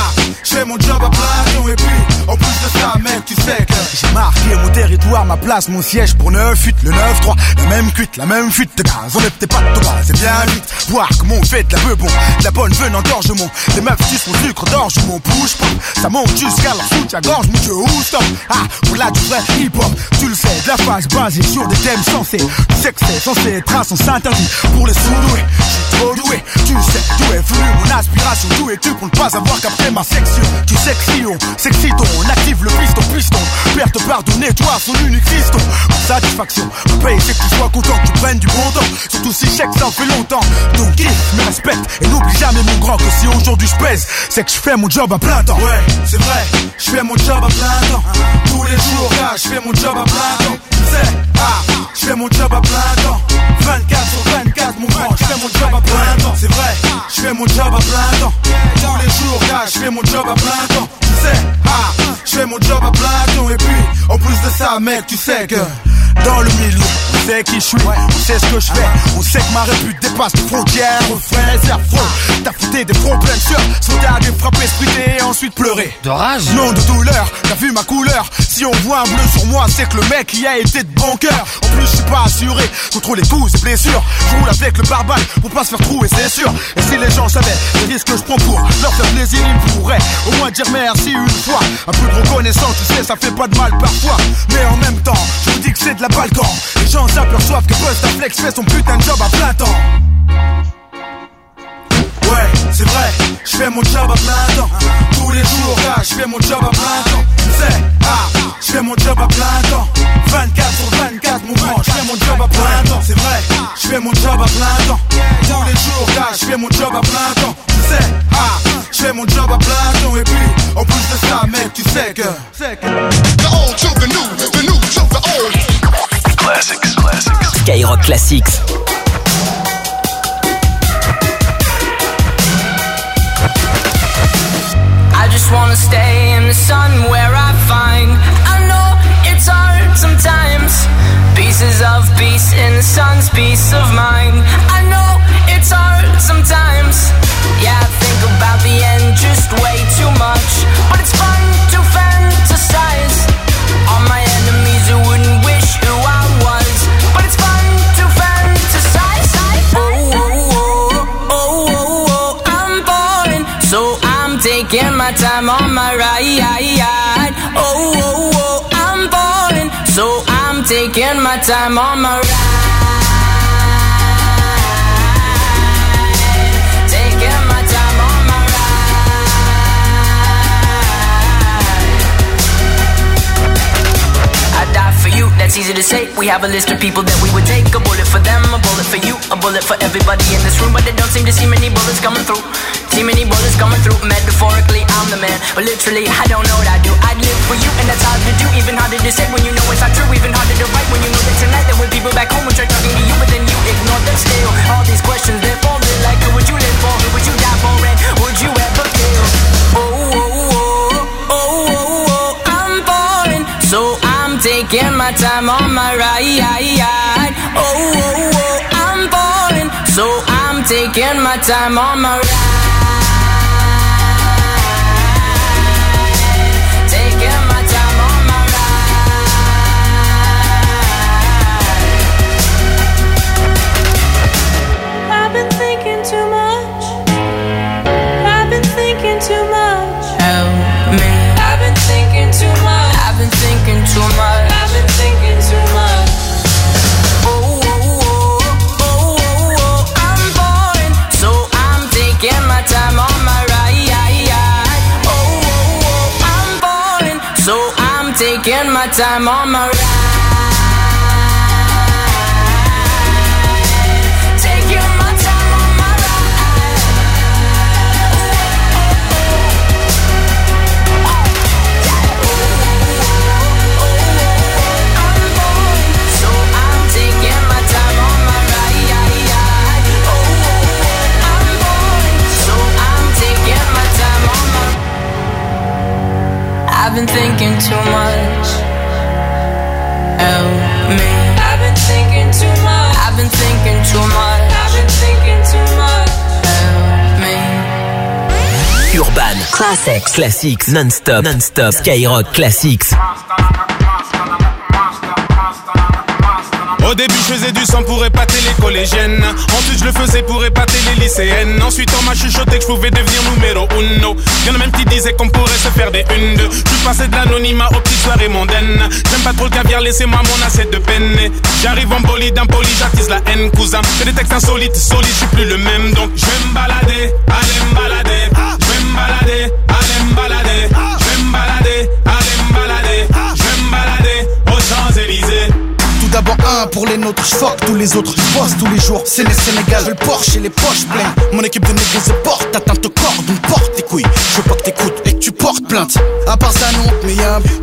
je fais mon job à plein temps. Et puis, en plus de ça, mec, tu sais que j'ai marqué mon territoire, ma place, mon siège pour 9-8, le 9-3. La même cuite, la même fuite de gaz. On est peut-être pas de base, c'est bien vite. Voir comment on fait de la beubon, de la bonne veine en gorgement. Les meufs sucent mon sucre d'orge, mon push pop. Ça monte jusqu'à leur soutien-gorge, mon dieu, où stop. Voilà du vrai hip-hop, tu le sais, de la phase basée sur des thèmes sensés. Tu sais que c'est censé être un sens interdit pour les sous-doués. Je suis trop doué, tu sais d'où est venue mon aspiration. D'où es-tu pour ne pas avoir capté ma section? Tu sais que si on s'excite, on active le piston. Père te pardonner, toi, son unique fiston. Pour satisfaction, le paye, c'est que tu sois content, que tu prennes du bon temps. Surtout si chèque, ça en fait longtemps. Donc kiffe, me respecte et n'oublie jamais mon grand que si aujourd'hui je pèse, c'est que je fais mon job à plein temps. Ouais, c'est vrai, je fais mon job à plein temps. Tous les jours, là, je fais mon job à plein temps. Tu sais, je fais mon job à plein temps. 24 sur 24, mon grand, je fais mon job à plein temps. C'est vrai, je fais mon job à plein temps. Tous les jours, là, je fais mon job à plein temps. Tu sais, je fais mon job à plein temps. Et puis, en En plus de ça mec tu sais que dans le milieu, on sait qui je suis, on sait ce que je fais, on sait que ma répute dépasse les frontières. Refrain, c'est affreux, t'as fouté des fronts pleins de sueur, sauter, frapper, spriter et ensuite pleurer.
De rage?
Non, de douleur, t'as vu ma couleur. Si on voit un bleu sur moi, c'est que le mec y a été de bon cœur. En plus, je suis pas assuré contre les coups et blessures. Je roule avec le barbare pour pas se faire trouer, c'est sûr. Et si les gens savaient les risques que je prends pour leur faire plaisir, ils pourraient au moins dire merci une fois. Un peu de reconnaissance, tu sais, ça fait pas de mal parfois. Mais en même temps, je vous dis que c'est de la Balkan. Les gens s'aperçoivent que Busta Flex fait son putain de job à plein temps. Ouais, c'est vrai, je fais mon job à plein temps. Tous les jours, là, je fais mon job à plein temps. Tu sais, je fais mon job à plein temps. 24 sur 24, mon grand, je fais mon job à plein temps. C'est vrai, je fais mon job à plein temps. Tous les jours, là, je fais mon job à plein temps. Tu sais, je fais mon job à plein temps. Et puis, en plus de ça, mec, tu sais que the old to the new to the old.
Classics. Skyrock Classics.
I just wanna stay in the sun where I find I know it's hard sometimes. Pieces of peace in the sun's peace of mind. I know it's hard sometimes. Yeah, I think about the end just way too much. But it's fun to fantasize on my enemies who wouldn't wish who I was. But it's fun to fantasize. Oh, I'm falling, so I'm taking my time on my ride. Oh, I'm falling, so I'm taking my time on my ride. Taking my time on my ride. I die for you, that's easy to say. We have a list of people that we would take. A bullet for them, a bullet for you, a bullet for everybody in this room. But they don't seem to see many bullets coming through. See many bullets coming through. Metaphorically, I'm the man, but literally, I don't know what I do. I'd live for you, and that's hard to do. Even harder to say when you know it's not true. Even harder to write when you know that tonight there were people back home who tried talking to you, but then you ignored them still. All these questions, they're falling like who would you live for? Who would you die for? And would you ever kill? Oh, I'm falling, so I'm taking my time on my ride. Oh, I'm falling, so I'm taking my time on my ride. Taking my time on my ride. I've been thinking too much. I've been thinking too much. Help me. I've been thinking too much. I've been thinking too much. I've been thinking too much. I'm falling, so I'm taking my time on my ride. Oh, I'm falling, so I'm taking my time on my ride. Taking my time on my ride. I'm falling, so I'm taking my time on my ride. Oh, I'm falling, so I'm taking my time on my ride. I've been thinking too much. Help me. I've been thinking too much. I've been thinking too much. I've been thinking too much. Help me.
Urban Classics non-stop. Skyrock Classics.
Au début je faisais du sang pour épater les collégiennes. Ensuite je le faisais pour épater les lycéennes. Ensuite on m'a chuchoté que je pouvais devenir numéro uno. Y'en a même qui disaient qu'on pourrait se faire des une deux. Je suis passé de l'anonymat aux petites soirées mondaines. J'aime pas trop le caviar, laissez-moi mon assiette de penne. J'arrive en bolide, impoli, j'attise la haine, cousin. Fais des textes insolites, solides, je suis plus le même. Donc je vais me balader, allez me balader. Je vais me balader, allez me balader. Je vais me balader, allez me balader. Je vais me balader aux Champs-Élysées.
Tout d'abord un pour les nôtres, j'fuck tous les autres, j'bosse tous les jours, c'est les Sénégal, je le Porsche et les poches pleines. Mon équipe de négros se porte, atteinte au corps, donc porte tes couilles. Je veux pas que t'écoutes et que tu portes plainte. À part ça non, mais on veut plus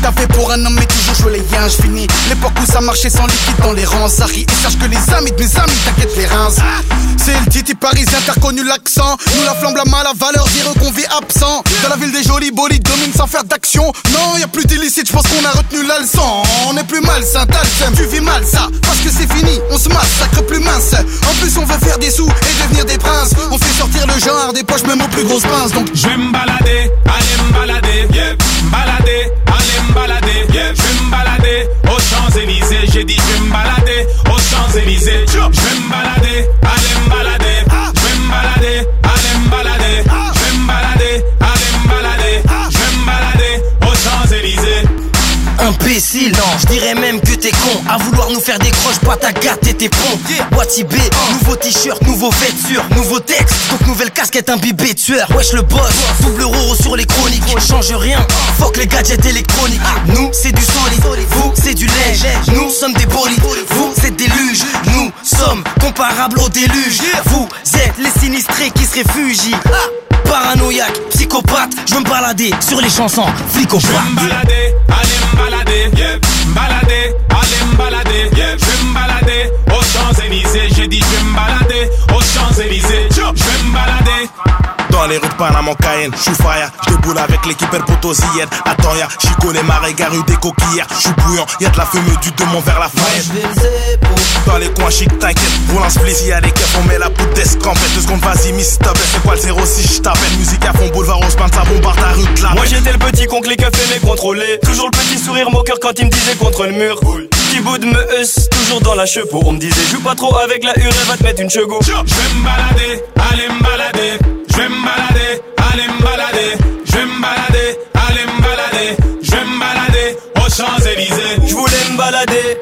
T'as fait pour un homme mais toujours jouer les yens. J'finis l'époque où ça marchait sans liquide dans les rangs. Ça rit et sache que les amis de mes amis t'inquiète les reins. C'est le titi parisien, t'as reconnu l'accent. Nous la flamme, la main, la valeur, dire qu'on vit absent. Dans la ville des jolis bolides domine sans faire d'action. Non, y'a plus d'illicite, j'pense qu'on a retenu la leçon. On est plus malsain, t'as le seum, tu vis mal ça. Parce que c'est fini, on se massacre plus mince. En plus on veut faire des sous et devenir des princes. On fait sortir le genre des poches même aux plus grosses pinces. Donc
je vais me balader, aller me balader, yeah. Balader, aller me balader, yeah. Je vais me balader aux Champs-Élysées. J'ai dit je vais me balader aux Champs-Élysées. Je vais me balader, aller me balader. Je vais me balader, aller me balader. Je vais me balader, aller me balader. Je vais me balader aux Champs-Élysées.
Imbécile, non, je dirais même que t'es con. À vouloir nous faire des croches, pas ta gâte et tes ponts. Wati B, nouveau t-shirt, nouveau vêture, nouveau texte, donc nouvelle casquette imbibée tueur. Wesh le boss, double euro sur les chroniques. Change rien, fuck les gadgets électroniques. Nous c'est du solide, vous c'est du léger. Nous sommes des bolides, vous c'est des luges. Nous sommes comparables au déluge. Vous êtes les sinistrés qui se réfugient. Paranoïaque, psychopathe, je veux me balader sur les chansons, flic au
Je vais me balader, aller me balader, yeah. Me balader, aller me balader, yeah. Je vais me balader aux Champs-Élysées. J'ai dit je vais me balader aux Champs-Élysées. Je vais me balader
dans les rues de Panama, Cayenne, j'suis fire, j'déboule avec l'équipe El Potosienne. Attends, y'a Chico, les marais, garus des coquillères. J'suis bouillant, y'a de la fumée du Demont vers la Fayette. Dans les coins chic, t'inquiète, roule un spliff, y'a des keufs, on met la poudre d'escampette. 2 secondes, vas-y, miss, stop, c'est quoi le 06, j't'appelle. Musique à fond, boulevard au spin, ça bombarde ta rue de la.
Moi j'étais le petit con que les keufs aimaient contrôler. Toujours le petit sourire moqueur quand il me disait contre le mur. Petit bout de me heusse, toujours dans la chepeau. On me disait, joue pas trop avec la hure, elle va te mettre une chego.
Je vais me balader, aller me balader. Je vais me balader, aller me balader. Je vais me balader, aller me balader. Je vais me balader aux Champs-Élysées.
Je voulais me balader.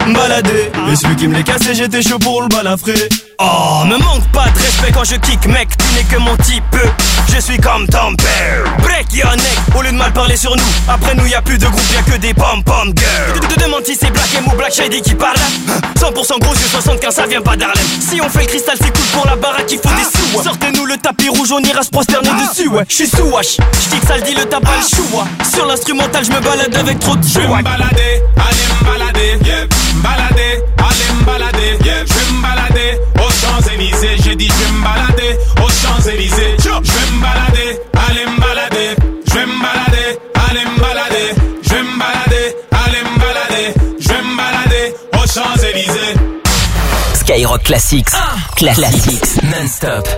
Et celui qui me l'est cassé, j'étais chaud pour le balafrer. Oh, me manque pas de respect quand je kick, mec, tu n'es que mon type. Je suis comme ton père. Break your neck, au lieu de mal parler sur nous. Après nous y'a plus de groupe, y'a que des pom-pom girls. Te demande si c'est Black M ou Black Shady qui parle. 100% gros yeux 75, ça vient pas d'Harlem. Si on fait le cristal, c'est cool pour la baraque, il faut des sous. Sortez-nous le tapis rouge, on ira se prosterner dessus, ouais. J'suis sous wash, j'dis que ça le dit, le tabac le chou, ouais. Sur l'instrumental, j'me balade avec trop de chou.
Je vais me balader, aller me balader, yeah. Balader, aller me balader, yeah. Je vais me balader aux Champs-Élysées. J'ai dit je vais me balader aux Champs-Élysées. Je vais me balader, aller me balader. Je vais me balader, aller me balader. Je vais me balader, aller me balader. Je vais me balader aux Champs-Élysées.
Skyrock Classics, Classics non-stop.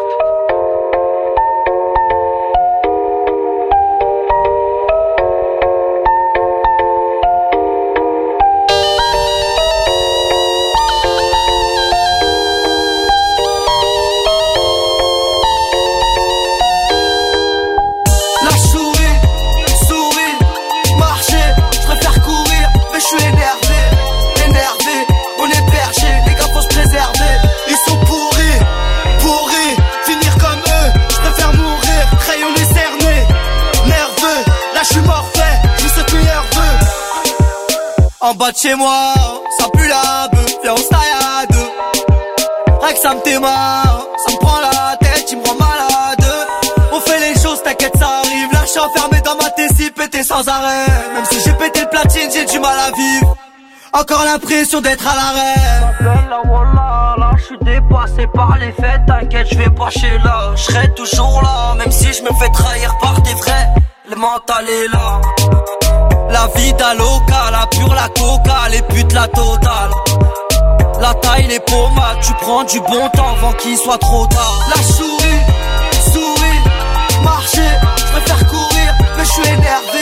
En bas de chez moi, ça pue la bœuf, viens on se taille à deux. Rien que ça me démarre, ça me prend la tête, il me rend malade. On fait les choses, t'inquiète ça arrive. Là je suis enfermé dans ma tessie, pété sans arrêt. Même si j'ai pété le platine, j'ai du mal à vivre. Encore l'impression d'être à l'arrêt. La wallah, là je suis dépassé par les fêtes. T'inquiète, je vais pas chez là, je serai toujours là. Même si je me fais trahir par des vrais, le mental est là. La vida loca, la pure, la coca, les putes, la totale. La taille, les pommades, tu prends du bon temps avant qu'il soit trop tard. La souris, marcher, je préfère courir, mais je suis énervé,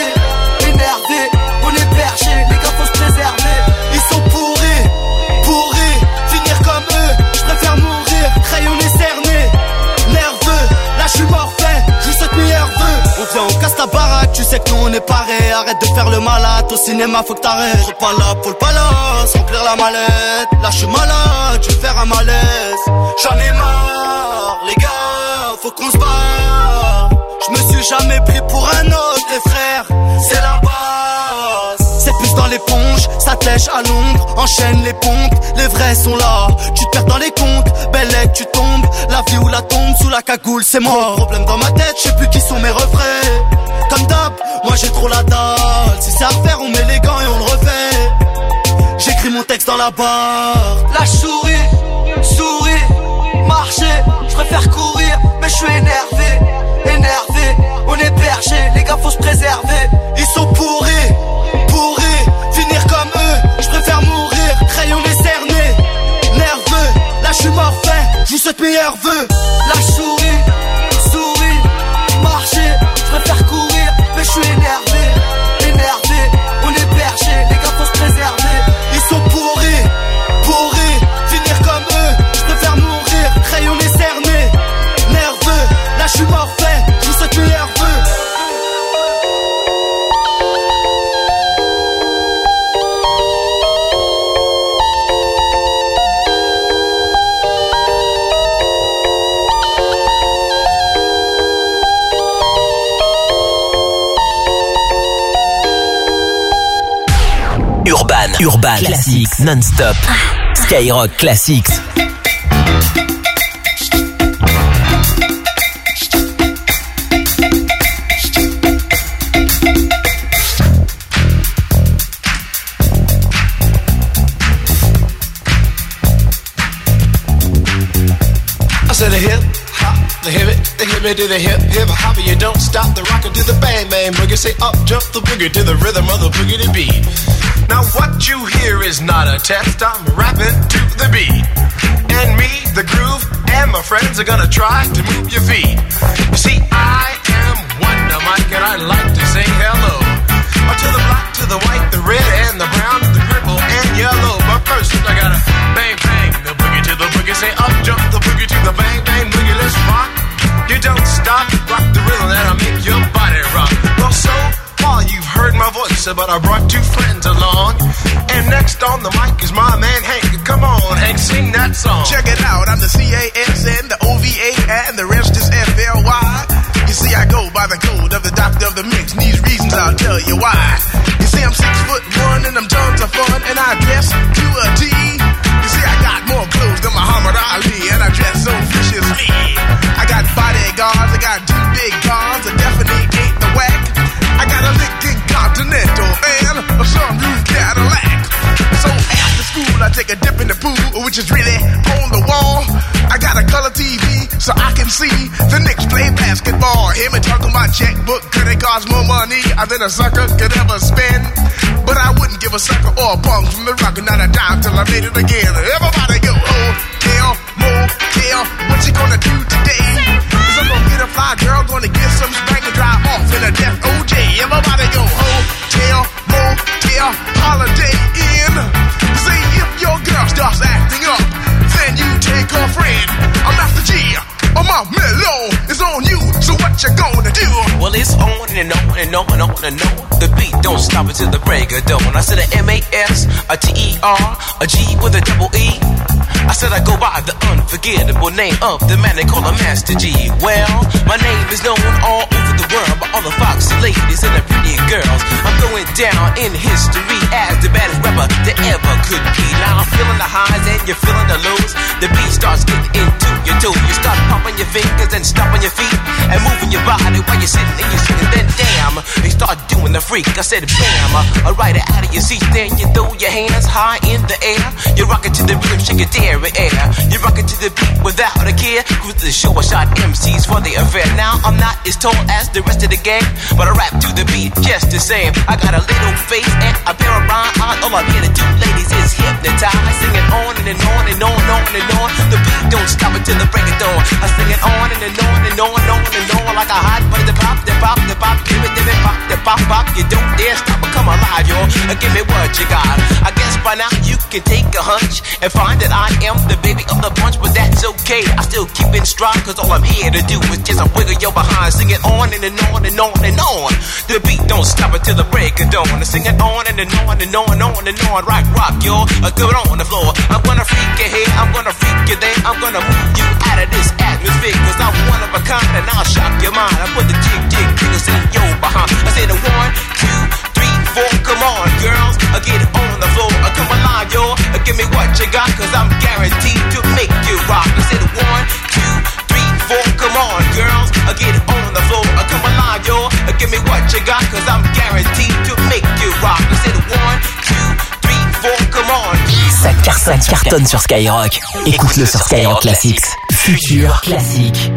on est perché, les gars faut se préserver. Ils sont pourris, finir comme eux, je préfère mourir, crayon et cerné, nerveux, là je suis mort fait, je souhaite meilleur vœu. On vient, on casse ta baraque, tu sais que nous on est parés. Arrête de faire le malade, au cinéma faut que t'arrêtes. Trop pas là pour le palace, remplir la mallette. Là je suis malade, je vais faire un malaise. J'en ai marre, les gars, faut qu'on se barre. Je me suis jamais pris pour un autre, les frères, c'est la base. C'est plus dans l'éponge, ça te lèche à l'ombre. Enchaîne les pompes, les vrais sont là. Tu te perds dans les comptes, belle tu tombes. La vie ou la tombe, sous la cagoule c'est mort. Problème dans ma tête, je sais plus qui sont mes refrains. Comme d'hab, moi j'ai trop la dalle. Si c'est à la barre. La souris, marcher, je préfère courir, mais je suis énervé. On est bergers, les gars faut se préserver. Ils sont pourris, finir comme eux, je préfère mourir, crayon décerné, nerveux, là je suis morphée, je vous souhaite meilleurs vœux. La souris, marcher, je préfère courir, mais je suis énervé, on est bergers, les gars faut se préserver. Ils sont pourris, finir comme eux, je préfère mourir, crayon décerné, nerveux, là je suis morphée, je vous souhaite meilleurs vœux.
Urban Classics non-stop. Skyrock Classics.
I said a hip hop, the hip it to the hip hop, you don't stop the rocker to the bang bang boogie. Say up jump the boogie to the rhythm of the boogie to beat. Now what you hear is not a test, I'm rapping to the beat. And me, the groove, and my friends are gonna try to move your feet. You see, I am Wonder Mike and I like to say hello. To the black, to the white, the red, and the brown, the purple, and yellow. But first I gotta bang bang the boogie to the boogie. Say up jump the boogie to the bang bang boogie, let's rock. You don't stop, rock the rhythm that'll make your body rock. Well, so far you've heard my voice, but I brought two friends along. And next on the mic is my man Hank. Come on, Hank, sing that song.
Check it out, I'm the CASN, the OVA, and the rest is FLY. You see, I go by the code of the doctor of the mix, and these reasons I'll tell you why. You see, I'm 6'1" and I'm tons of fun, and I dress to a T. You see, I got more clothes than Muhammad Ali, and I dress so viciously. I got bodyguards, I got two big cars, I definitely ain't the whack. I got a Lincoln Continental and a sunroof Cadillac. So after school, I take a dip in the pool, which is really on the wall. I got a color TV so I can see the Knicks play basketball. Hear me talking my checkbook, could it cost more money than a sucker could ever spend? But I wouldn't give a sucker or a punk from the rock, not a dime till I made it again. Everybody go, hotel, motel, what you gonna do today? 'Cause I'm gonna get a fly girl, gonna get some spank and drive off in a death OJ. Everybody go, hotel, motel, holiday in. See if your girl starts acting up, then you take her friend. I'm Master G, my mellow is on you, so what you gonna do?
Well, it's on and on and on and on and on. The beat don't stop until the break of dawn. I said a M-A-S, a T-E-R, a G with a double E. I said I go by the unforgettable name of the man they call a Master G. Well, my name is known all over the world by all the foxy ladies and the pretty girls. I'm going down in history as the baddest rapper that ever could be. Now I'm feeling the highs and you're feeling the lows. The beat starts getting into your toe. You start pumping your fingers and stomping your feet and moving your body while you're sitting and you're sitting. Then damn, you start doing the freak. I said bam, right out of your seat. Then you throw your hands high in the air. You rock it to the rhythm, shake it there. Air. You rock it to the beat without a care. Cruise the show, I shot MCs for the affair. Now I'm not as tall as the rest of the gang, but I rap to the beat just the same. I got a little face and a pair of rhyme eyes. All I'm here to do, ladies, is hypnotize. Singing on and on and on and on and on. The beat don't stop until the break of dawn. I sing it on and on and on and on and on like a hot butter. The pop, give it, pop, the pop. You don't dare stop or come alive, y'all. Give me what you got. I guess by now you can take a hunch and find that I am the baby of the bunch, but that's okay. I still keep in stride, cause all I'm here to do is just wiggle your behind. Sing it on and on and on and on. The beat don't stop until the break of dawn. I sing it on and on and on and on and on. Rock, y'all. Do it on the floor. I'm gonna freak you here, I'm gonna freak you there. I'm gonna move you out of this atmosphere, cause I'm one of a kind and I'll shock your mind. I put the jig jiggles in your behind. I say the 1, 2, 3, 4, come on, girls. I get it on the floor. Come alive, y'all. Give me what you got, cause I'm guaranteed to make you rock. I said 1, 2, 3, 4, come on, girls. I get it on the floor. Come alive, y'all. Give me what you got, cause I'm guaranteed to make you rock. I said 1, 2, 3, 4, come on.
Ça cartonne sur Skyrock. Écoute-le sur Skyrock Classics. Futur classique.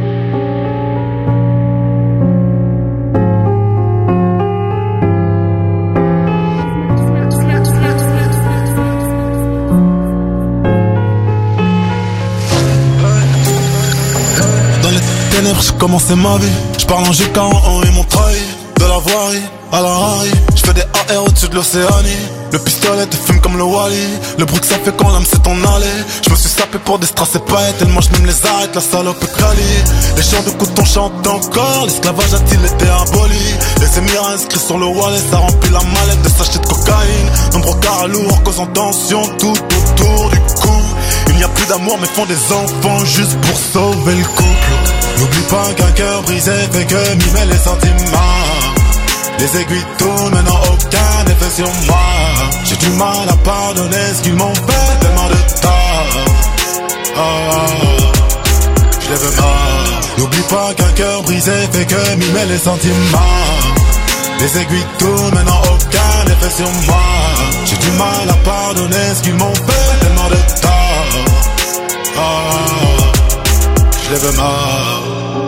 J'ai commencé ma vie, je parle en GK1 et mon trahi. De la voirie à la Harry, je fais des AR au-dessus de l'Océanie. Le pistolet te fume comme le Wally. Le bruit que ça fait quand l'âme s'est en allée. Je me suis sapé pour des strass et paillettes. Tellement je même les arrête, la salope est quali. Les chants de coton chantent encore. L'esclavage a-t-il été aboli? Les émirs inscrits sur le wallet, ça remplit la mallette de sachets de cocaïne. Nombreux carats lourds causant tension tout autour du cou. Il n'y a plus d'amour mais font des enfants juste pour sauver le couple. N'oublie pas qu'un cœur brisé fait que mimer les sentiments. Les aiguilles tournent, maintenant aucun effet sur moi. J'ai du mal à pardonner ce qu'ils m'ont fait, tellement de tort. Je les veux mort. N'oublie pas qu'un cœur brisé fait que mimer les sentiments. Les aiguilles tournent, maintenant aucun effet sur moi. J'ai du mal à pardonner ce qu'ils m'ont fait, tellement de tort. Je les veux mort.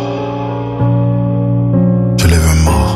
Je les veux mort.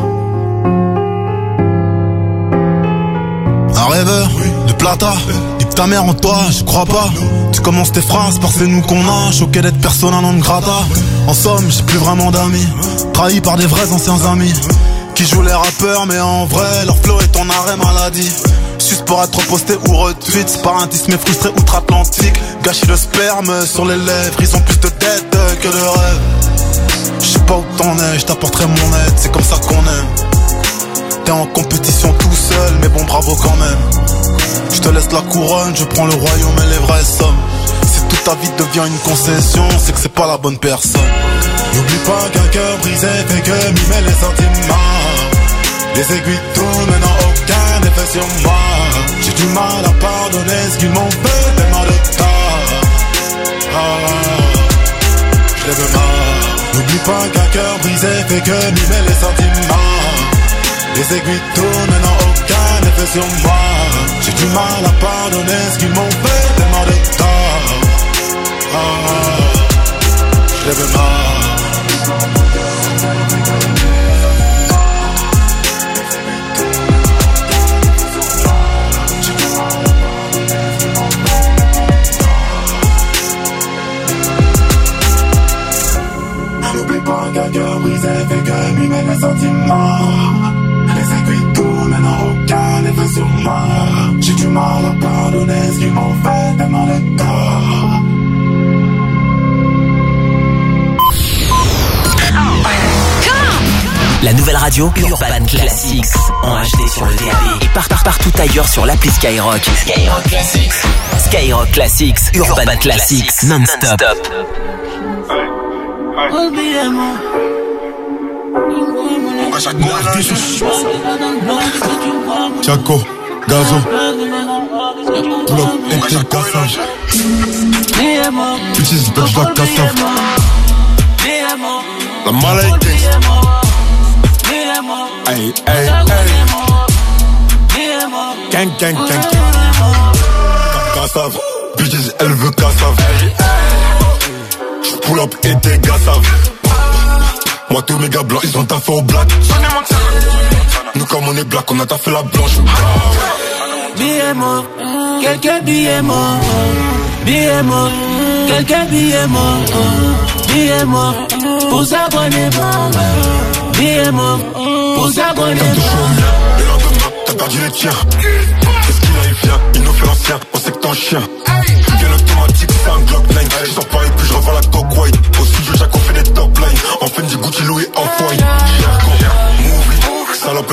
Un rêveur de plata, nique ta mère en toi, je crois pas. Tu commences tes phrases par c'est nous qu'on a, choqué d'être persona non grata. En somme, j'ai plus vraiment d'amis, trahi par des vrais anciens amis qui jouent les rappeurs mais en vrai leur flow est en arrêt maladie. Juste pour être posté ou retweet, c'est par un tisme frustré outre-Atlantique. Gâchis de sperme sur les lèvres, ils ont plus de dettes que de rêves. Je sais pas où t'en es, je t'apporterai mon aide, c'est comme ça qu'on aime. T'es en compétition tout seul, mais bon bravo quand même. Je te laisse la couronne, je prends le royaume et les vraies sommes. Si toute ta vie devient une concession, c'est que c'est pas la bonne personne. N'oublie pas qu'un cœur brisé fait que mimer les sentiments. Les aiguilles tournent, maintenant aucun effet sur moi. J'ai du mal à pardonner ce qu'ils m'ont fait, tellement de tort. Je les veux mort. N'oublie pas qu'un cœur brisé fait que mimer les sentiments. Les aiguilles tournent, maintenant aucun effet sur moi. J'ai du mal à pardonner ce qu'ils m'ont fait, tellement de tort. Je les veux mort. N'oublie pas qu'un cœur brisé fait que mimer les sentiments. Les aiguilles tournent, maintenant aucun effet sur moi. J'ai du mal à pardonner ce qu'ils m'ont fait, tellement de tort.
La nouvelle radio Urban Classics en HD sur le DAB et partout ailleurs sur l'appli Skyrock. Skyrock Classics. Skyrock Classics, Urban Classics, non-stop.
Chaco, Gazo, Bloc, Ente, Gassage. Bitches, Dodge, la Gassage. La Malaïque. Hey, hey, hey. Gang, gang, gang, gang. Gassave, bitches, elle veut Gassave. Pull up et t'es Gassave. Moi tous mes gars blancs, ils ont taffé au black. Nous comme on est black, on a taffé la blanche.
Billet mort, quelques billets morts. Billet mort, quelques billets morts. Billet mort, pour s'abonner pas. Billet mort, pour s'abonner pas.
Le lendemain, t'as perdu les tiens. Qu'est-ce qu'il a, il vient, il nous fait l'ancien, on sait que t'es un chien. Bien automatique, c'est un Glock 9. Je sors pas et puis je revends la coke white. Au studio, Jaco fait des top lines. En fait, du Gucci, Louis, Off-White. Movie, salope